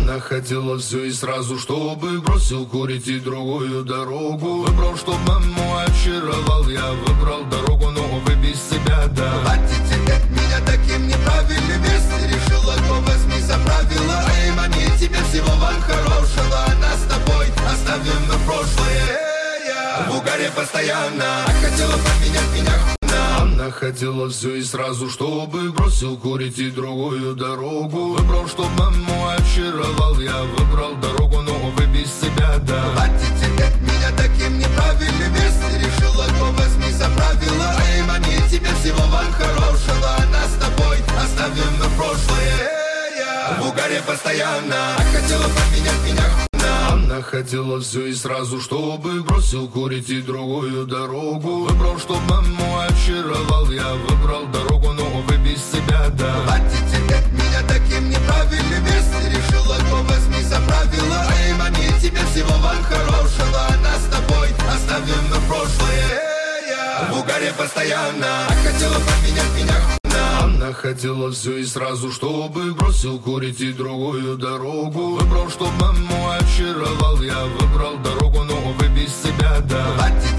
Она хотела все и сразу, чтобы бросил курить и другую дорогу. Выбрал, чтоб маму очаровал. Я выбрал дорогу, но увы, без себя, да. Хватит терпеть меня таким неправильным. Если решила, то возьми за правило. Эй, маме, тебе всего вам хорошего. Нас с тобой оставим на прошлое. В угаре постоянно хотела поменять меня. Она хотела все и сразу, чтобы бросил курить и другую дорогу. Выбрал, чтоб маму очаровал. Я выбрал дорогу, но увы, без себя, да. Хватит терпеть меня таким неправильным. Если решила, то возьми за правило. Эй, маме, тебе всего вам хорошего. Нас с тобой оставим на прошлое. В угаре постоянно хотела поменять меня. Она хотела все и сразу, чтобы бросил курить и другую дорогу. Выбрал, чтоб маму очаровал. Я выбрал дорогу, но увы, без себя, да. Хватит терпеть меня таким неправильным. Если решила, то возьми за правило. Эй, маме, тебе всего вам хорошего. Нас с тобой оставим на прошлое. В угаре постоянно хотела поменять меня. Она хотела все и сразу, чтобы бросил курить и другую дорогу. Выбрал, чтоб маму очаровал. Я выбрал дорогу, но увы, без себя, да. Хватит